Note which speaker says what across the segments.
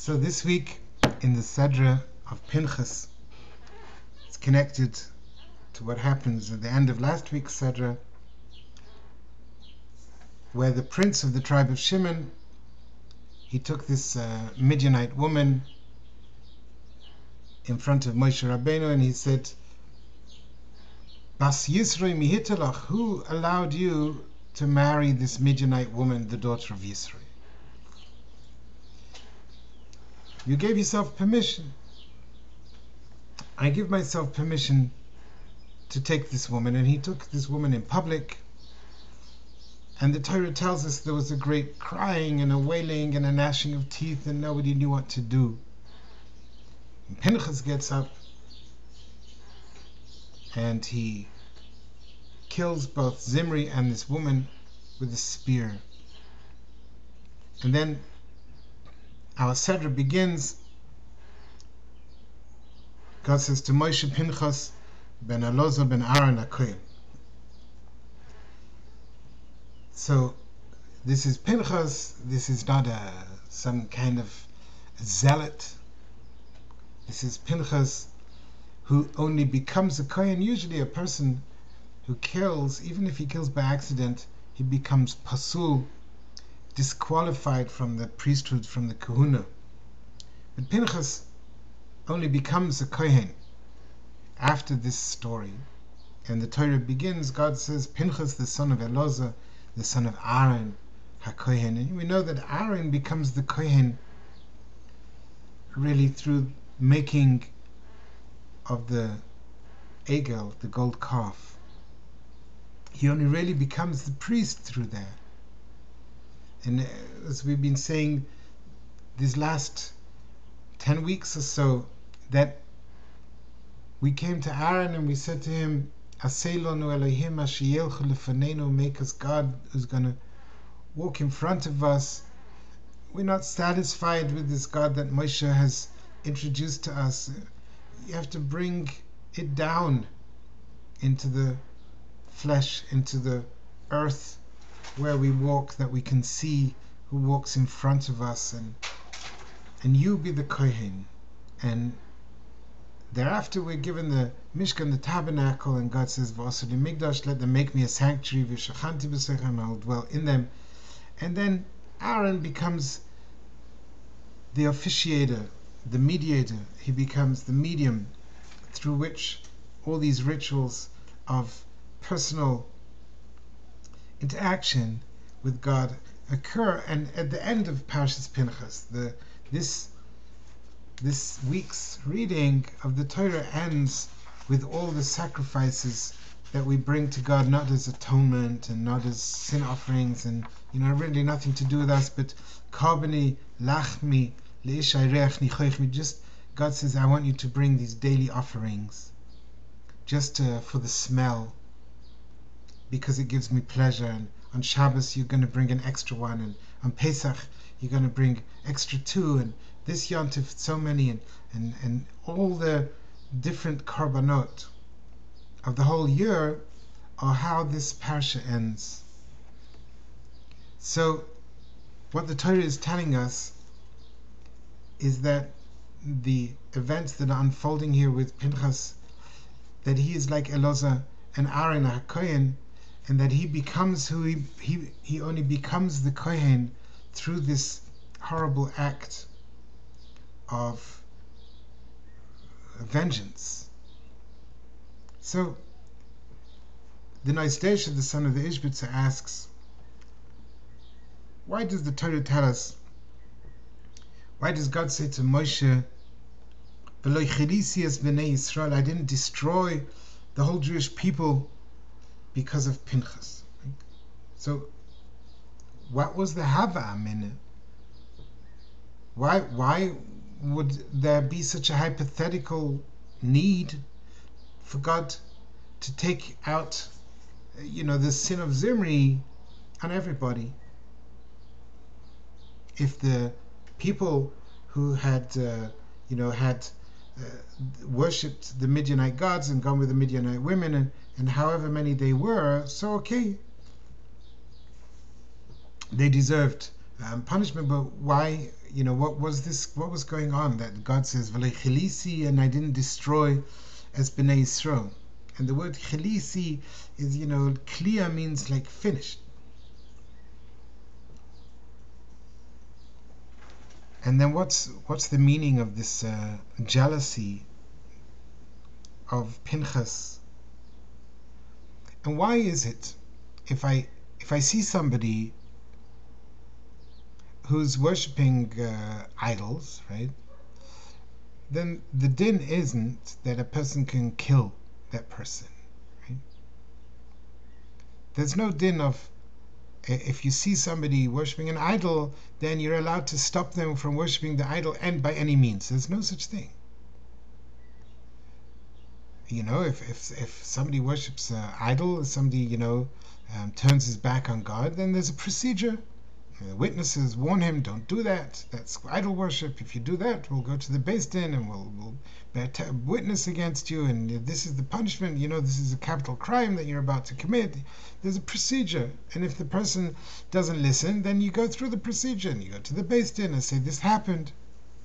Speaker 1: So this week in the Sedra of Pinchas, it's connected to what happens at the end of last week's Sedra, where the prince of the tribe of Shimon, he took this Midianite woman in front of Moshe Rabbeinu and he said, Bas Yisroi mihitalach, who allowed you to marry this Midianite woman, the daughter of Yisroi? You gave yourself permission. I give myself permission to take this woman. And he took this woman in public. And the Torah tells us there was a great crying and a wailing and a gnashing of teeth, and nobody knew what to do. And Pinchas gets up and he kills both Zimri and this woman with a spear. And then our Sedra begins. God says to Moshe, Pinchas ben Elazar ben Aaron HaKohen. So this is Pinchas. This is not some kind of zealot. This is Pinchas who only becomes a Kohen. Usually a person who kills, even if he kills by accident, he becomes pasul, disqualified from the priesthood, from the kahuna. But Pinchas only becomes a Kohen after this story. And the Torah begins, God says, Pinchas, the son of Elazar, the son of Aaron HaKohen. And we know that Aaron becomes the Kohen really through making of the Egel, the gold calf. He only really becomes the priest through that. And as we've been saying these last 10 weeks or so, that we came to Aaron and we said to him, Aseilonu Elohim asher yelchu lefanenu, make us God who's going to walk in front of us. We're not satisfied with this God that Moshe has introduced to us. You have to bring it down into the flesh, into the earth where we walk, that we can see who walks in front of us, and you be the Kohen. And thereafter we're given the Mishkan, the tabernacle, and God says, V'aseh li migdash, let them make me a sanctuary, v'shachanti b'seichem, I'll dwell in them. And then Aaron becomes the officiator, the mediator. He becomes the medium through which all these rituals of personal interaction with God occur. And at the end of Parshas Pinchas, this week's reading of the Torah ends with all the sacrifices that we bring to God, not as atonement and not as sin offerings, and really nothing to do with us, but karbani lachmi leishai reach nichochmi. Just God says, I want you to bring these daily offerings, just for the smell, because it gives me pleasure. And on Shabbos you're going to bring an extra one, and on Pesach you're going to bring extra two, and this Yontif so many, and all the different korbanot of the whole year are how this parsha ends. So what the Torah is telling us is that the events that are unfolding here with Pinchas, that he is like Elazar and Aaron HaKohen, and that he becomes who he only becomes the Kohen through this horrible act of vengeance. So the Noisdesha, the son of the Ishbitzer, asks, why does the Torah tell us, why does God say to Moshe, V'lo chilisi es b'nei Yisrael, I didn't destroy the whole Jewish people because of Pinchas? So what was the hava in it? Why would there be such a hypothetical need for God to take out the sin of Zimri on everybody? If the people who had worshipped the Midianite gods and gone with the Midianite women, and however many they were, so okay, they deserved punishment. But why? What was this? What was going on that God says, "V'lechilisi," and I didn't destroy as Bnei Yisrael. And the word chilisi is, kliya means like finished. And then what's the meaning of this jealousy of Pinchas? And why is it if I see somebody who's worshipping idols, right? Then the din isn't that a person can kill that person, right? There's no din of if you see somebody worshipping an idol, then you're allowed to stop them from worshipping the idol, and by any means. There's no such thing. If somebody worships an idol, somebody turns his back on God, then there's a procedure. The witnesses warn him, don't do that. That's idol worship. If you do that, we'll go to the Beis Din and we'll bear witness against you, and this is the punishment. This is a capital crime that you're about to commit. There's a procedure, and if the person doesn't listen, then you go through the procedure and you go to the Beis Din and say this happened.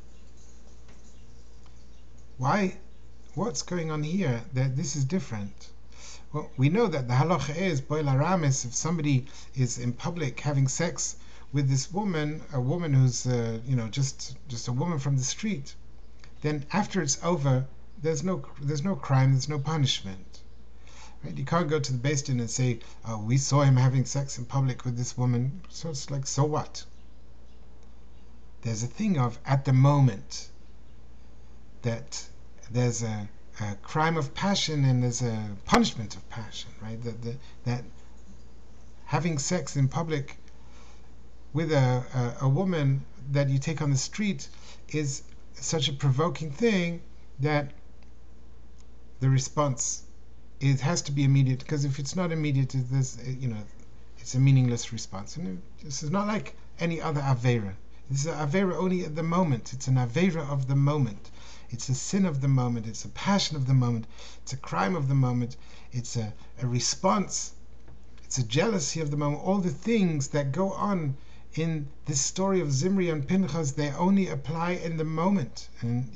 Speaker 1: Why? What's going on here that this is different? Well, we know that the halacha is boil aramis. If somebody is in public having sex with this woman, a woman who's just a woman from the street, then after it's over, there's no crime, there's no punishment. Right? You can't go to the Beis Din and say, oh, we saw him having sex in public with this woman. So it's like, so what? There's a thing of at the moment that there's a crime of passion and there's a punishment of passion, right? That having sex in public with a woman that you take on the street is such a provoking thing that the response has to be immediate, because if it's not immediate, it's a meaningless response. And this is not like any other avera. This is an avera only at the moment. It's an avera of the moment. It's a sin of the moment. It's a passion of the moment. It's a crime of the moment. It's a response. It's a jealousy of the moment. All the things that go on in this story of Zimri and Pinchas, they only apply in the moment. And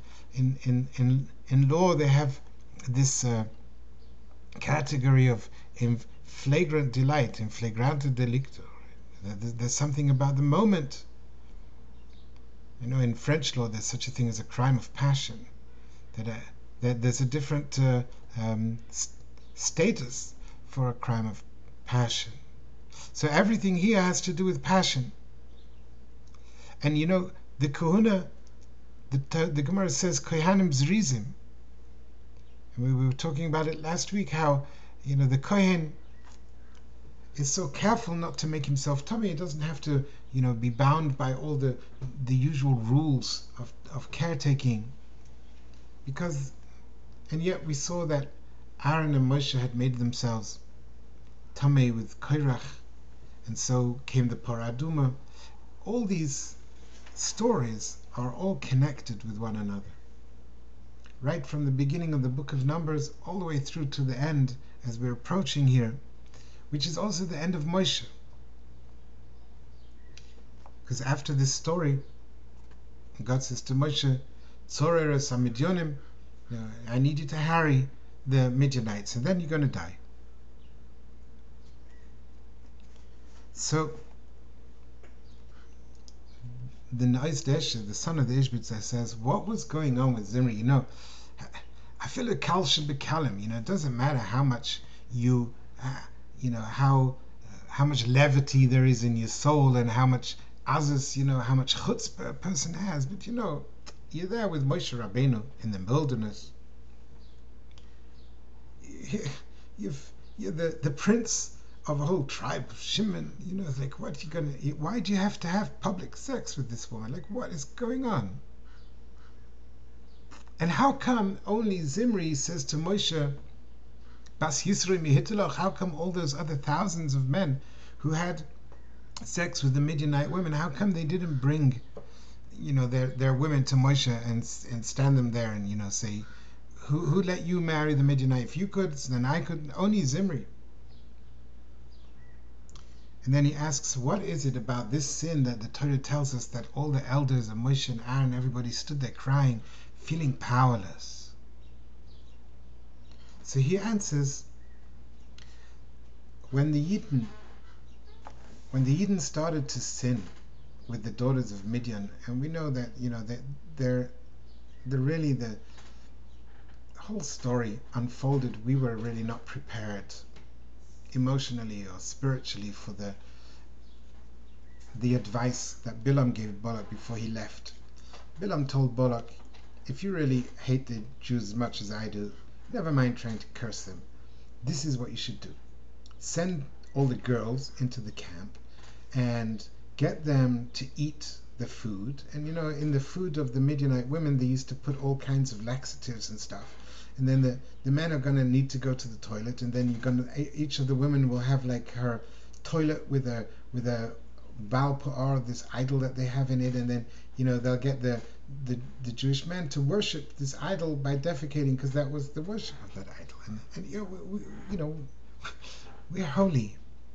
Speaker 1: in law they have this category of in flagrant delight, in flagrante delicto. There's something about the moment. In French law, there's such a thing as a crime of passion. That there's a different status for a crime of passion. So everything here has to do with passion. And the Kahuna, the Gemara says Kohanim Zrizim. And we were talking about it last week, how the Kohen is so careful not to make himself tummy. He doesn't have to be bound by all the usual rules of caretaking, and yet we saw that Aaron and Moshe had made themselves tamei with Korach, and so came the Paraduma. All these stories are all connected with one another, right from the beginning of the book of Numbers all the way through to the end as we're approaching here, which is also the end of Moshe. Because after this story, God says to Moshe, Tzorer es HaMidyonim, I need you to harry the Midianites, and then you're going to die. So, the Nais Deshe, the son of the Ishbitzer, says, what was going on with Zimri? I feel a kal shebekalim. It doesn't matter how much how much levity there is in your soul and how much azus, how much chutzpah a person has, but you're there with Moshe Rabbeinu in the wilderness. You're the prince of a whole tribe of Shimon. It's like, why do you have to have public sex with this woman? Like, what is going on? And how come only Zimri says to Moshe, Bas Yisroi Mihitaloch, how come all those other thousands of men who had sex with the Midianite women, how come they didn't bring their women to Moshe and stand them there and say, who let you marry the Midianite? If you could, then I could. Only Zimri. And then he asks, what is it about this sin that the Torah tells us that all the elders of Moshe and Aaron, everybody stood there crying, feeling powerless? So he answers, when the Yidden started to sin with the daughters of Midian, and we know that, that they're really the whole story unfolded. We were really not prepared emotionally or spiritually for the advice that Bilam gave Balak before he left. Bilam told Balak, if you really hate the Jews as much as I do, never mind trying to curse them. This is what you should do. Send all the girls into the camp and get them to eat the food. And in the food of the Midianite women, they used to put all kinds of laxatives and stuff. And then the men are going to need to go to the toilet, and then each of the women will have like her toilet with a Baal Pa'ar, this idol that they have in it, and then they'll get the Jewish men to worship this idol by defecating, because that was the worship of that idol. And we're holy.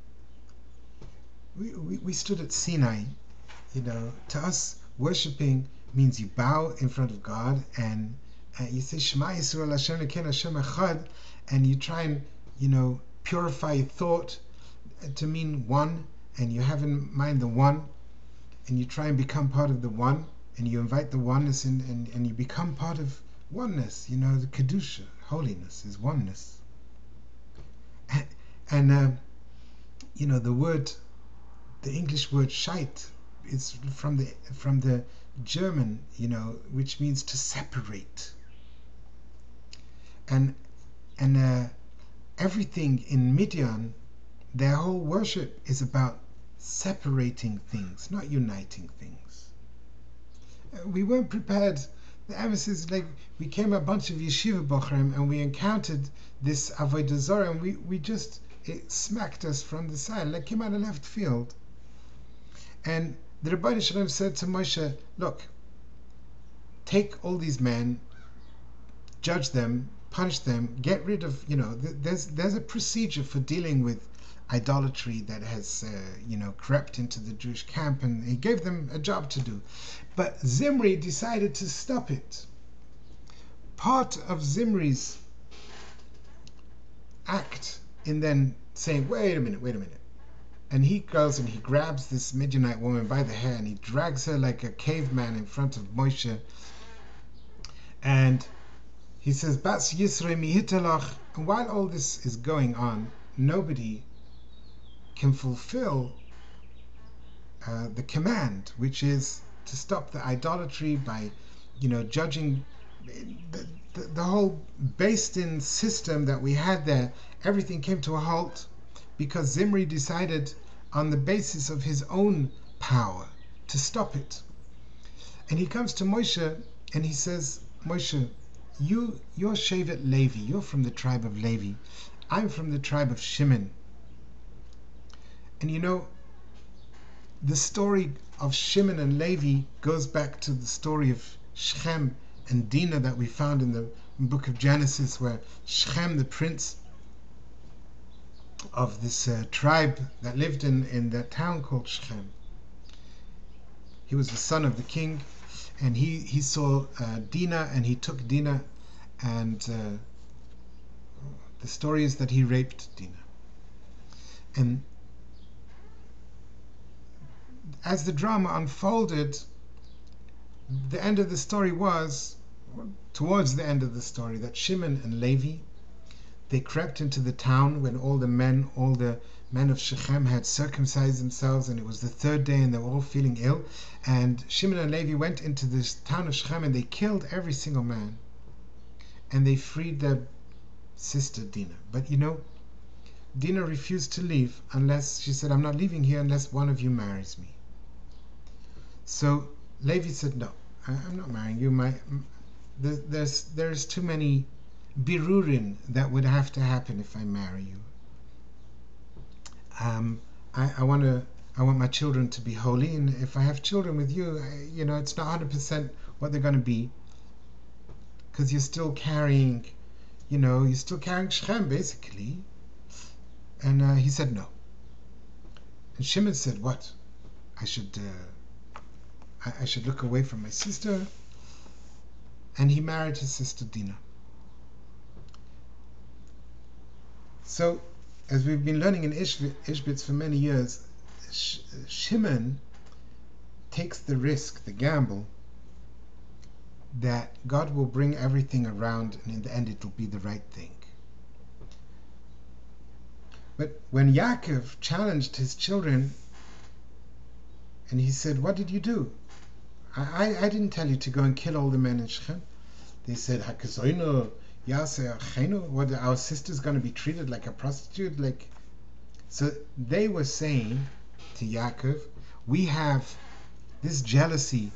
Speaker 1: We stood at Sinai. To us, worshiping means you bow in front of God and you say Shema Yisrael Hashem Elokeinu Hashem Echad, and you try and purify your thought to mean one, and you have in mind the one, and you try and become part of the one, and you invite the oneness in, and you become part of oneness. The Kedusha, holiness, is oneness. And the English word Scheit, it's from the German, which means to separate. And everything in Midian, their whole worship is about separating things, not uniting things. We weren't prepared. The emphasis, like, we came a bunch of yeshiva bochrim and we encountered this avodah zarah, and it smacked us from the side, like came out of left field. And the Rebbeinu Shalom said to Moshe, look, take all these men, judge them, punish them, get rid of, there's a procedure for dealing with idolatry that has, crept into the Jewish camp, and he gave them a job to do. But Zimri decided to stop it. Part of Zimri's act in then saying, wait a minute, and he goes and he grabs this Midianite woman by the hair and he drags her like a caveman in front of Moshe, and he says, Bats Yisrei mihitalach. And while all this is going on, nobody can fulfill the command, which is to stop the idolatry by, judging the whole based-in system that we had there. Everything came to a halt because Zimri decided on the basis of his own power to stop it. And he comes to Moshe and he says, Moshe, you're Shevet Levi, you're from the tribe of Levi. I'm from the tribe of Shimon. And the story of Shimon and Levi goes back to the story of Shechem and Dinah that we found in the book of Genesis, where Shechem, the prince of this tribe that lived in that town called Shechem, he was the son of the king, and he saw Dinah, and he took Dinah, and the story is that he raped Dinah. And as the drama unfolded, the end of the story was, towards the end of the story, that Shimon and Levi, they crept into the town when all the men of Shechem had circumcised themselves, and it was the third day and they were all feeling ill, and Shimon and Levi went into this town of Shechem and they killed every single man, and they freed their sister Dinah. But Dinah refused to leave unless, she said, I'm not leaving here unless one of you marries me. So Levi said, no, I'm not marrying you. There's too many birurin that would have to happen if I marry you. I want my children to be holy, and if I have children with you, it's not 100% what they're going to be, because you're still carrying Shechem basically. And he said no. And Shimon said, what? I should look away from my sister. And he married his sister Dinah. So, as we've been learning in Ishbitz for many years, Shimon takes the risk, the gamble, that God will bring everything around and in the end it will be the right thing. But when Yaakov challenged his children and he said, what did you do? I didn't tell you to go and kill all the men in Shechem. They said, what, our sister's going to be treated like a prostitute? So they were saying to Yaakov, we have this jealousy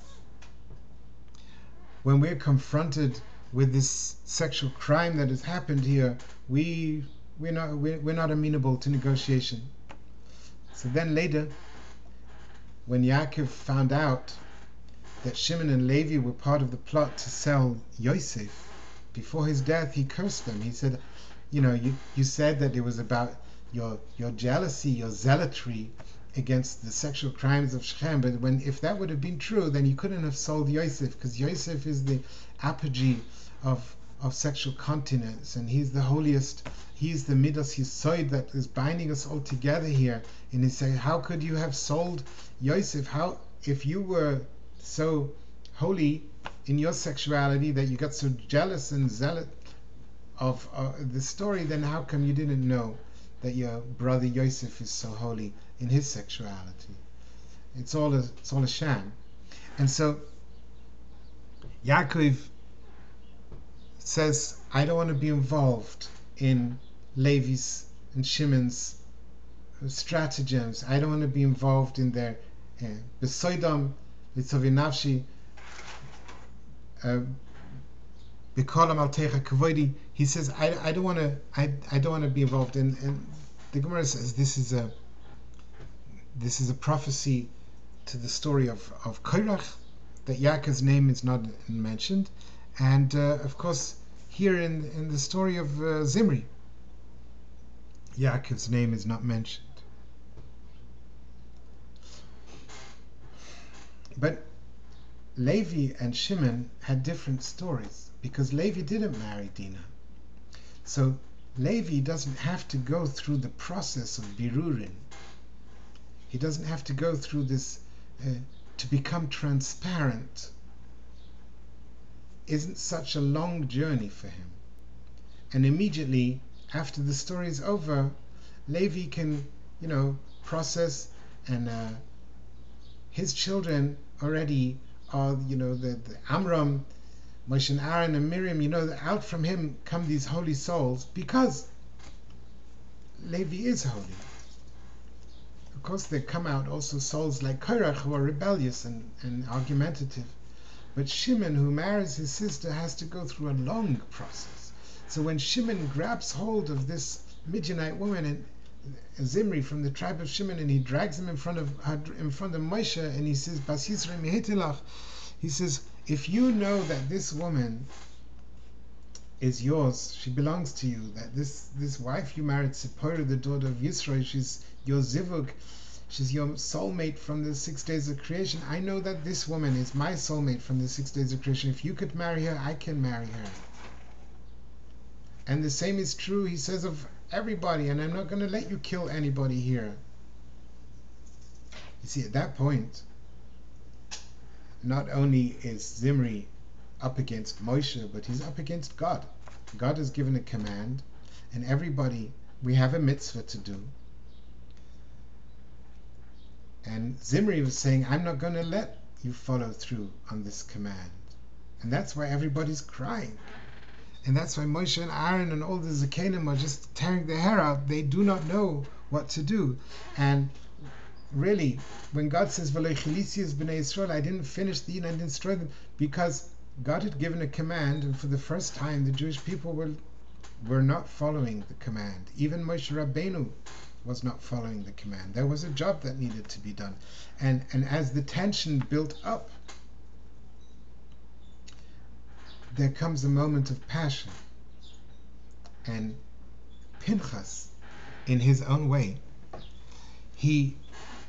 Speaker 1: when we're confronted with this sexual crime that has happened here. We're not amenable to negotiation. So then later, when Yaakov found out that Shimon and Levi were part of the plot to sell Yosef, before his death he cursed them. He said, you said that it was about your jealousy, your zealotry against the sexual crimes of Shechem, but if that would have been true, then you couldn't have sold Yosef, because Yosef is the apogee of sexual continence, and he's the holiest. He's the Midas Yisoid that is binding us all together here. And he said, how could you have sold Yosef? How, if you were so holy in your sexuality that you got so jealous and zealot of the story, then how come you didn't know that your brother Yosef is so holy in his sexuality? It's all a sham. And so Yaakov says, I don't want to be involved in Levi's and Shimon's stratagems. I don't want to be involved in their besoidam litzovi nafshi bikolam altecha kavodi. He says, I don't want to be involved in. And the Gemara says this is a prophecy to the story of Korach, that Yaakov's name is not mentioned, and of course here in the story of Zimri, Yaakov's name is not mentioned. But Levi and Shimon had different stories, because Levi didn't marry Dinah. So Levi doesn't have to go through the process of birurin. He doesn't have to go through this to become transparent. Isn't such a long journey for him. And immediately after the story is over, Levi can, process, and his children already are, the Amram, Moshe and Aaron and Miriam, out from him come these holy souls, because Levi is holy. Of course, there come out also souls like Korach, who are rebellious and argumentative. But Shimon, who marries his sister, has to go through a long process. So when Shimon grabs hold of this Midianite woman, and Zimri from the tribe of Shimon, and he drags him in front of Moshe, and he says, Bas Yisrael mihitilach, he says, if you know that this woman is yours, she belongs to you, that this wife you married, Zipporah, the daughter of Yisrael, she's your zivug, she's your soulmate from the 6 days of creation. I know that this woman is my soulmate from the 6 days of creation. If you could marry her, I can marry her. And the same is true, he says, of everybody, and I'm not going to let you kill anybody here. You see, at that point, not only is Zimri up against Moshe, but he's up against God. God has given a command, and everybody, we have a mitzvah to do. And Zimri was saying, I'm not going to let you follow through on this command. And that's why everybody's crying. And that's why Moshe and Aaron and all the Zakanim are just tearing their hair out. They do not know what to do. And really, when God says, V'lo chilisi b'nei Yisrael, I didn't finish the Eden, I didn't destroy them, because God had given a command, and for the first time the Jewish people were not following the command. Even Moshe Rabbeinu was not following the command. There was a job that needed to be done. And as the tension built up, there comes a moment of passion. And Pinchas, in his own way, he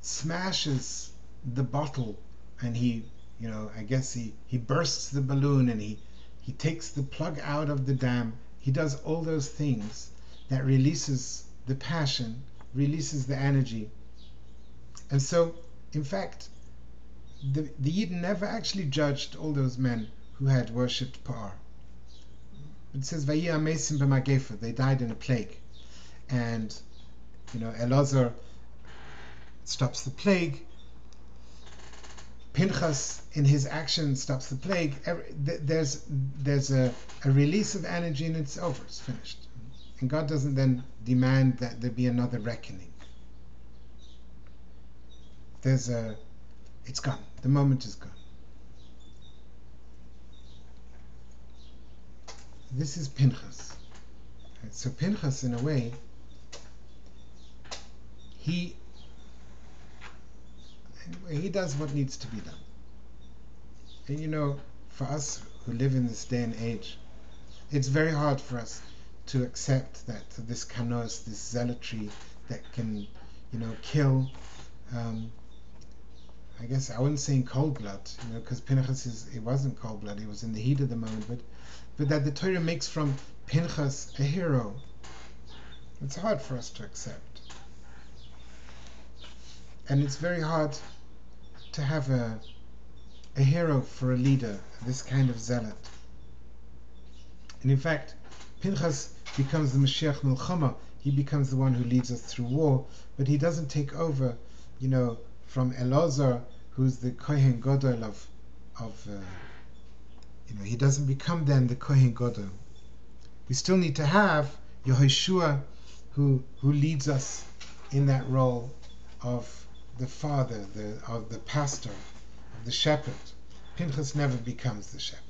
Speaker 1: smashes the bottle, and he, I guess he bursts the balloon, and he takes the plug out of the dam. He does all those things that releases the passion, releases the energy. And so, in fact, the Yidden never actually judged all those men who had worshipped Pa'ar. It says, Vayih Amesim b'Magefa, they died in a plague. And, Elazar stops the plague. Pinchas, in his action, stops the plague. There's a release of energy, and it's over, it's finished. And God doesn't then demand that there be another reckoning. It's gone. The moment is gone. This is Pinchas. So Pinchas, in a way, he does what needs to be done. And for us who live in this day and age, it's very hard for us to accept that this kanos, this zealotry that can, kill. I guess I wouldn't say in cold blood, because Pinchas it wasn't cold blood; it was in the heat of the moment. But that the Torah makes from Pinchas a hero, it's hard for us to accept, and it's very hard to have a hero for a leader, this kind of zealot. And in fact, Pinchas becomes the Mashiach Milchama. He becomes the one who leads us through war, but he doesn't take over, from Elazar, who's the Kohen Gadol of he doesn't become then the Kohen Gadol. We still need to have Yehoshua, who leads us in that role of the father, of the pastor, of the shepherd. Pinchas never becomes the shepherd.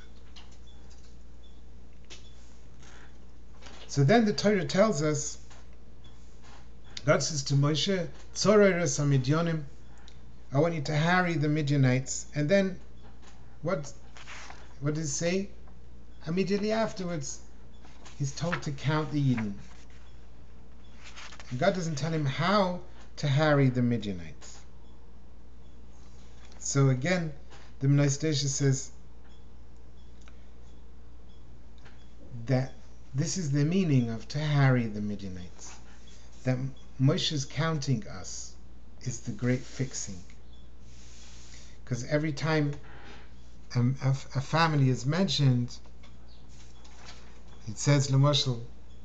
Speaker 1: So then the Torah tells us, God says to Moshe, Tzorayros HaMidyanim, I want you to harry the Midianites. And then what does it say? Immediately afterwards, he's told to count the Yidden. And God doesn't tell him how to harry the Midianites. So again, the Menorah Station says that this is the meaning of to harry the Midianites. That Moshe's counting us is the great fixing. Because every time a family is mentioned, it says, L'moshel,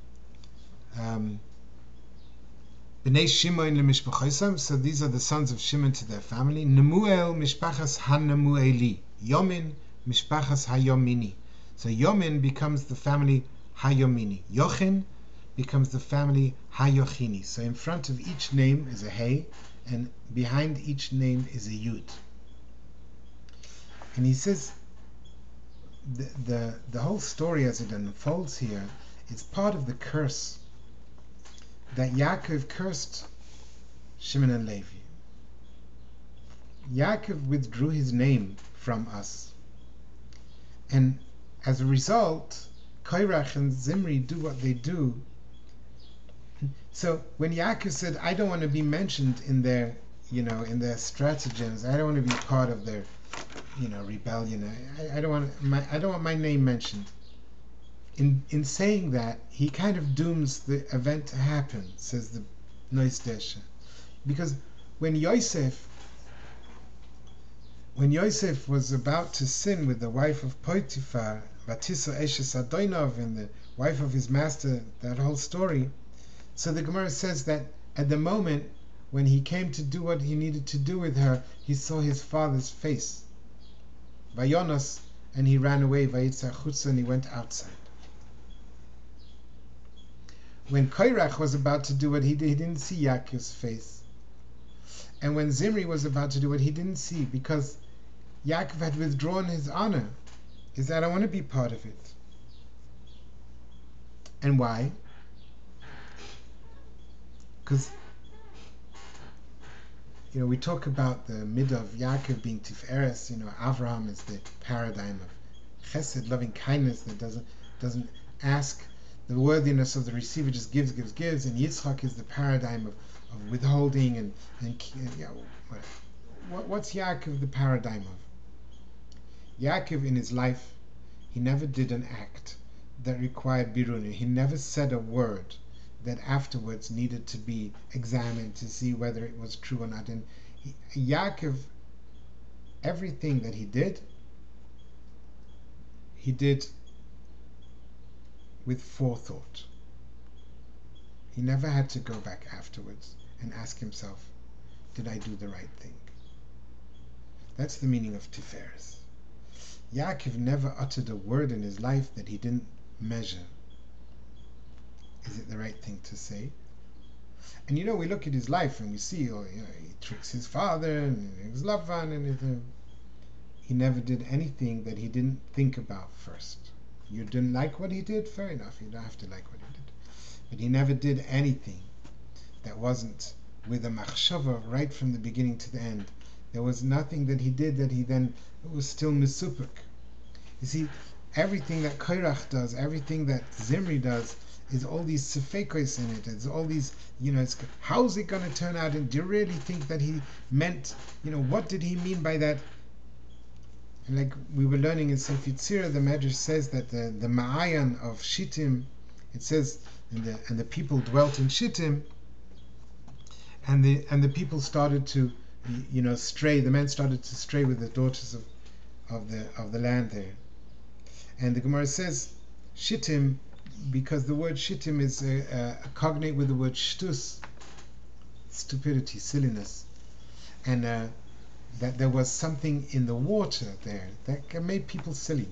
Speaker 1: B'nei Shimon le'mishpachosam, so these are the sons of Shimon to their family. Nemuel mishpachas ha-Nemueli, Yomin mishpachas ha-Yomini. So Yomin becomes the family ha-Yomini. Yochin becomes the family ha-Yochini. So in front of each name is a Hey, and behind each name is a Yud. And he says the whole story as it unfolds here is part of the curse that Yaakov cursed Shimon and Levi. Yaakov withdrew his name from us, and as a result, Korach and Zimri do what they do. So when Yaakov said, "I don't want to be mentioned in their, in their stratagems. I don't want to be part of their, rebellion. I don't want my name mentioned." In saying that, he kind of dooms the event to happen, says the Nois Desha. Because when Yosef was about to sin with the wife of Potiphar, Vatisa Eshes Adonov, and the wife of his master, that whole story, so the Gemara says that at the moment when he came to do what he needed to do with her, he saw his father's face, Vayonos, and he ran away, Vayitza Chutza, and he went outside. When Korach was about to do what he did, he didn't see Yaakov's face. And when Zimri was about to do what he didn't see, because Yaakov had withdrawn his honor, he said, "I don't want to be part of it." And why? Because, we talk about the midah of Yaakov being Tiferet. Avraham is the paradigm of chesed, loving kindness, that doesn't ask the worthiness of the receiver just gives, and Yitzchak is the paradigm of withholding and yeah, what's Yaakov the paradigm of? Yaakov in his life, he never did an act that required biruni. He never said a word that afterwards needed to be examined to see whether it was true or not. And Yaakov, everything that he did with forethought. He never had to go back afterwards and ask himself, did I do the right thing? That's the meaning of Tiferes. Yaakov never uttered a word in his life that he didn't measure. Is it the right thing to say? And we look at his life and we see, he tricks his father and his Lavan and he never did anything that he didn't think about first. You didn't like what he did? Fair enough, you don't have to like what he did. But he never did anything that wasn't with a machshava right from the beginning to the end. There was nothing that he did that he then was still misupik. You see, everything that Korach does, everything that Zimri does, is all these sefekos in it. It's all these, it's, how's it going to turn out? And do you really think that he meant, what did he mean by that? And like we were learning in Sefer Yetzirah, the Medrash says that the Ma'ayan of Shittim, it says, and the people dwelt in Shittim, and the people started to, stray. The men started to stray with the daughters of the land there. And the Gemara says Shittim, because the word Shittim is a cognate with the word shtus, stupidity, silliness, and that there was something in the water there that made people silly.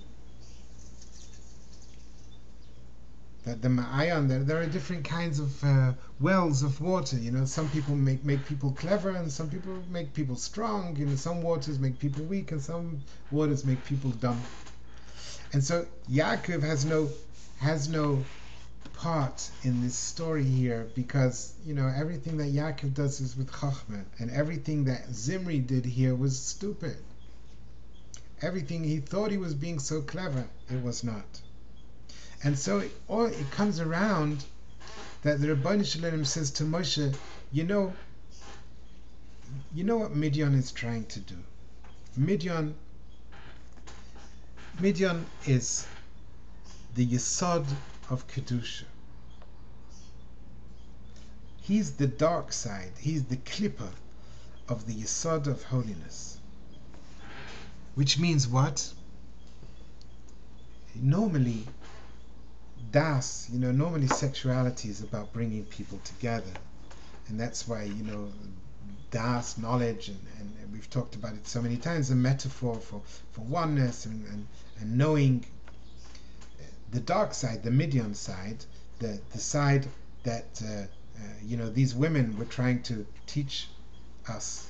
Speaker 1: That the ma'ayan, there are different kinds of wells of water. Some people make people clever, and some people make people strong. Some waters make people weak, and some waters make people dumb. And so Yaakov has no part in this story here, because everything that Yaakov does is with chachma, and everything that Zimri did here was stupid. Everything he thought he was being so clever, it was not. And so it comes around that the Rebbeinu Shalom says to Moshe, you know what Midian is trying to do? Midian is the Yesod of Kedusha. He's the dark side. He's the klippa of the Yesod of holiness. Which means what? Normally, normally sexuality is about bringing people together. And that's why, das, knowledge, and we've talked about it so many times, a metaphor for oneness and knowing. The dark side, the Midian side, the side that these women were trying to teach us.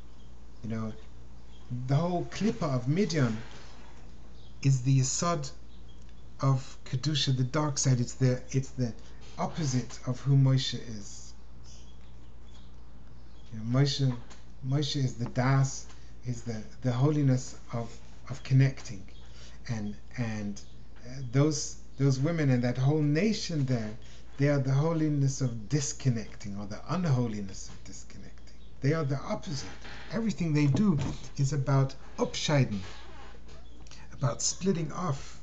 Speaker 1: The whole klippa of Midian is the yesod of kedusha, the dark side. It's the opposite of who Moshe is. Moshe is the das, is the holiness of connecting, and those women and that whole nation there, they are the holiness of disconnecting, or the unholiness of disconnecting. They are the opposite. Everything they do is about upscheiden, about splitting off.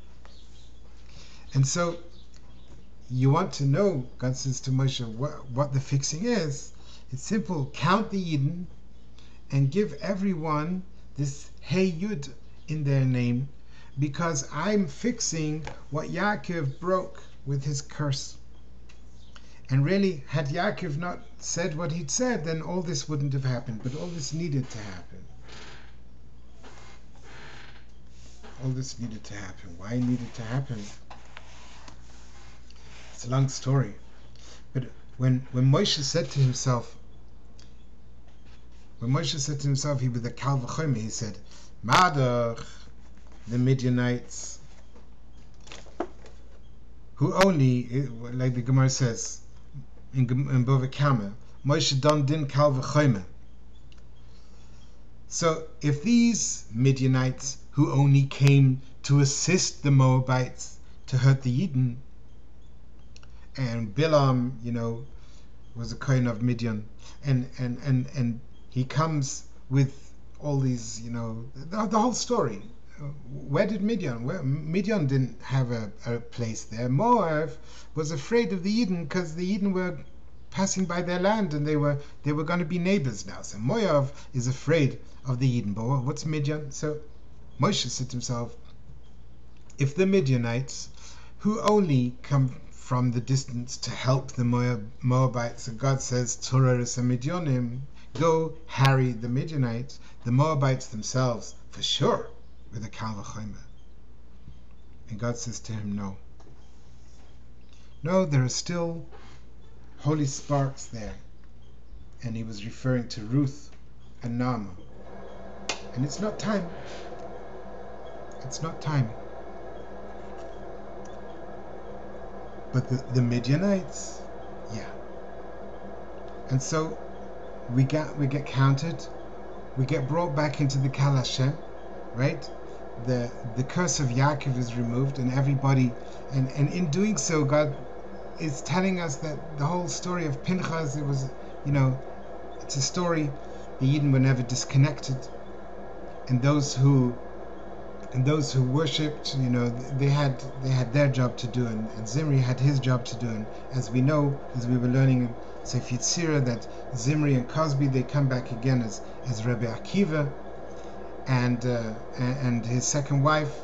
Speaker 1: And so you want to know, God says to Moshe, what the fixing is. It's simple. Count the Yidden and give everyone this Hey Yud in their name, because I'm fixing what Yaakov broke with his curse. And really, had Yaakov not said what he'd said, then all this wouldn't have happened. But all this needed to happen. All this needed to happen. Why it needed to happen? It's a long story. But when Moshe said to himself, he was the Kal V'chomer, he said, Madach, the Midianites, who only, like the Gemara says in Bava Kama, Moshe don din Kal V'chomer. So if these Midianites, who only came to assist the Moabites to hurt the Yidden, and Bilam, was a kohen of Midian, and he comes with all these, the whole story. Where did Midian didn't have a place there. Moab was afraid of the Eden because the Eden were passing by their land, and they were going to be neighbors now. So Moab is afraid of the Eden. But what's Midian? So Moshe said to himself, if the Midianites, who only come from the distance to help the Moabites, and God says, Toraris Midianim, go harry the Midianites, the Moabites themselves, for sure, with a Kal V'chomer. And God says to him, no, there are still holy sparks there. And he was referring to Ruth and Naamah. And it's not time. It's not time. But the Midianites, yeah. And so we get counted, we get brought back into the Kal Hashem, right? The curse of Yaakov is removed, and everybody, and in doing so, God is telling us that the whole story of Pinchas, it was, it's a story. The Eden were never disconnected, and those who worshipped, they had their job to do, and Zimri had his job to do. And as we know, as we were learning in Sefer Yetzirah, that Zimri and Cosby, they come back again as Rebbe Akiva and his second wife.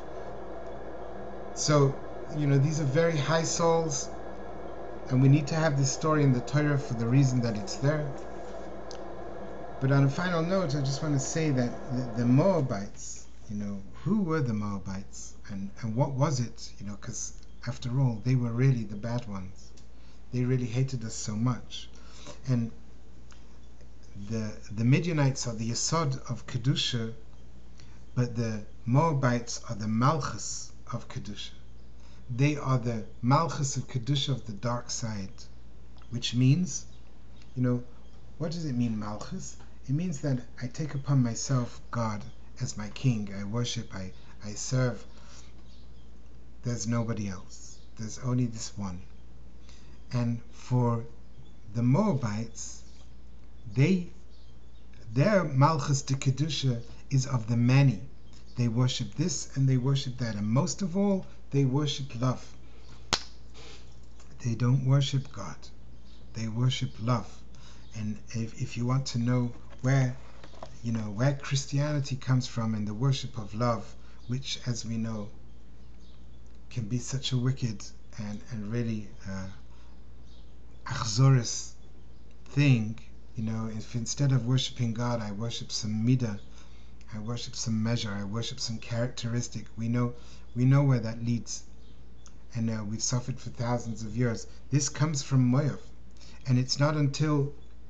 Speaker 1: So these are very high souls, and we need to have this story in the Torah for the reason that it's there. But on a final note, I just want to say that the Moabites, who were the Moabites, and what was it? Because after all, they were really the bad ones. They really hated us so much. And the Midianites are the Yesod of Kedusha, but the Moabites are the Malchus of Kedusha. They are the Malchus of Kedusha, of the dark side, which means, what does it mean, Malchus? It means that I take upon myself God as my king. I worship, I serve. There's nobody else. There's only this one. And for the Moabites, their Malchus de Kedusha is of the many. They worship this and they worship that. And most of all, they worship love. They don't worship God. They worship love. And if you want to know where Christianity comes from, and the worship of love, which, as we know, can be such a wicked and really achzorous thing, if instead of worshiping God, I worship some midah, I worship some measure, I worship some characteristic, we know where that leads. And we've suffered for thousands of years. This comes from Moav, and it's not until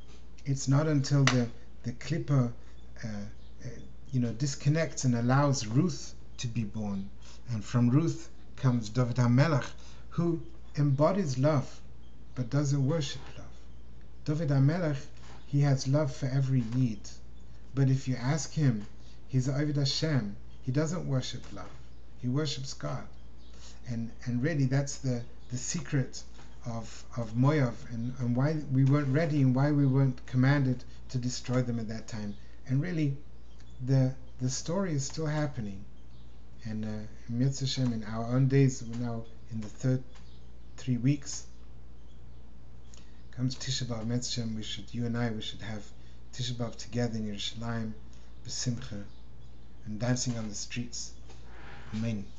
Speaker 1: the Klippa disconnects and allows Ruth to be born, and from Ruth comes David HaMelech, who embodies love but doesn't worship love. David HaMelech, he has love for every Yid, but if you ask him, he's Oved Hashem. He doesn't worship love, he worships God. And really that's the secret of Moav, and why we weren't ready, and why we weren't commanded to destroy them at that time. And really the story is still happening. And Mitzvah Hashem, in our own days, we're now in the third 3 weeks. Comes Tisha B'Av, Mitzvah Hashem, you and I should have Tisha B'Av together in Yerushalayim, b'simcha, and dancing on the streets. Amen.